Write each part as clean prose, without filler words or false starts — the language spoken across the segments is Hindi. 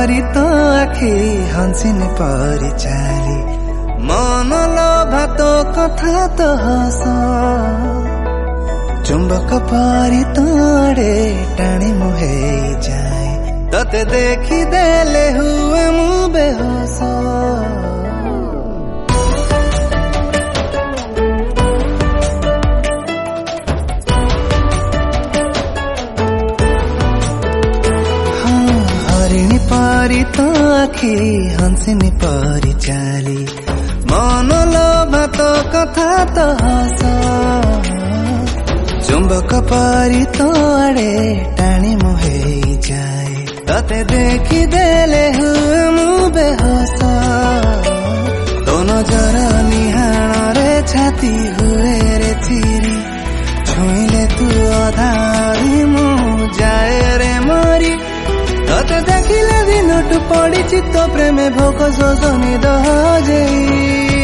पारी तो आखि हंसिनी परी चाली मन लोभा तो कथा तो हस चुंबक पारी तोड़े टाणी मुहे जाए तते देखी देले हुए मु बेहोश पारी तो आखि हंसिनी परी चाली मन लोभा तो कथा तो हस चुंबक पारी तोड़े टाणी मुहे जाए तते देखी देले हुए मु बेहोश तो नजर निहाण रे छाती हुए रे चिरी छुईले तू अधा मु जाए रे मरी तते देखिले दिनटु पड़ी चित्त प्रेमे भोक शोष निद हजेई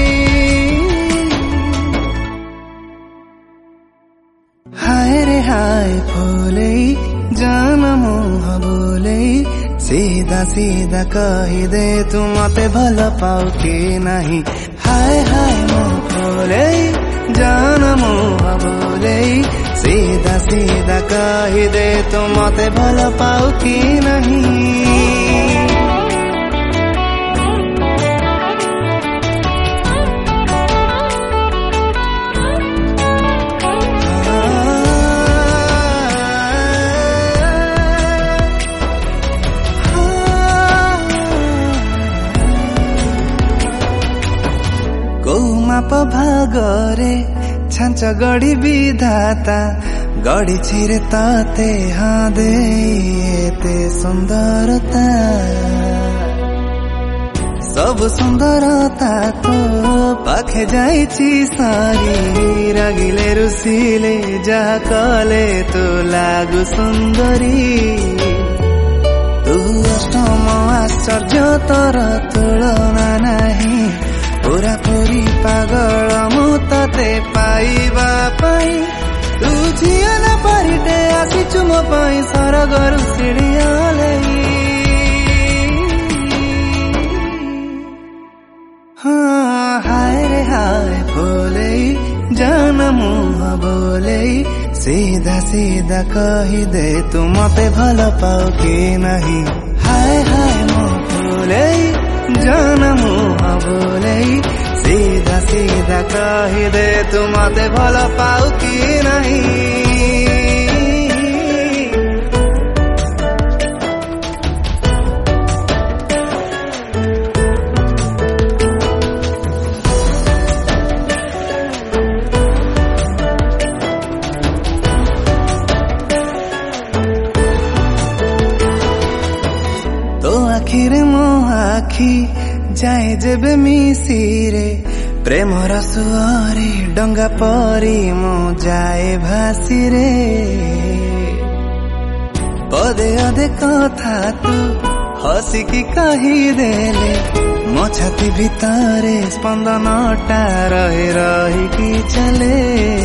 हाय रे हाय फूले जान मुह बोले सीधा सीधा कही दे तू मते भल पाऊ कि नहीं हाय हाय मुह फूले जान मुह बोले सीधा सीधा कही दे तू मते भल पाऊ कि नहीं माप भागरे छांच गढ़ी विधाता गढ़ी छिरे ताते हाँ देते सुंदरता सब सुंदरता तो पाखे जाइछि सारी रागिले रुसिले जा कले तो लागु सुंदरी तू अष्टम आश्चर्य तर तुलना नहीं पूरा पूरी पागल मु तते पाइबा पाई तू झिया न परिटे आसिचु मो पाई सरगरु सिड़ियाले हाँ हाय रे हाय बोले जान मुह बोले सीधा सीधा कही दे तू मते भल पाऊ कि नहीं हाय हाय मुह बोले जान मुह बोले सीधा सीधा कही दे तू मते भल पाऊ कि नहीं तो आखिरे मो आखी जाए जेबे मिसिरे प्रेम रसुआरे डंगा परी मो जाए भासी रे पदे अदे कथा तू हसिकी कही देले मो छाती भितरे स्पंदनटा रही रही की चले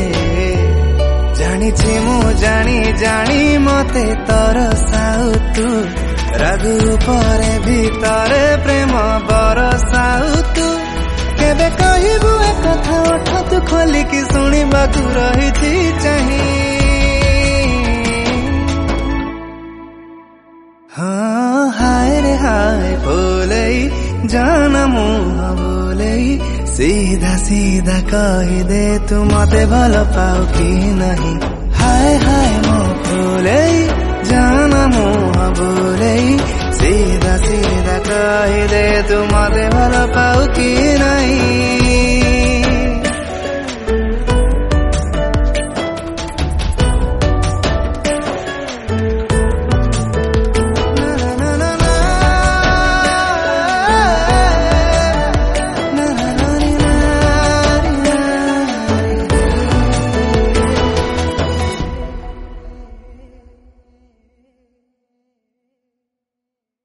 जानिछि मु जानी जानी मते तरसाउ तू रागु परे भितरे प्रेम बरसाउ तू केबे कहिबु ए कथा ओठ तू खोलिकी शुणिबाकु रहिछि चाहि हाँ हाय रे हाय बोले जान मुह बोले सीधा सीधा कही दे तू मते भल पाऊ कि नहीं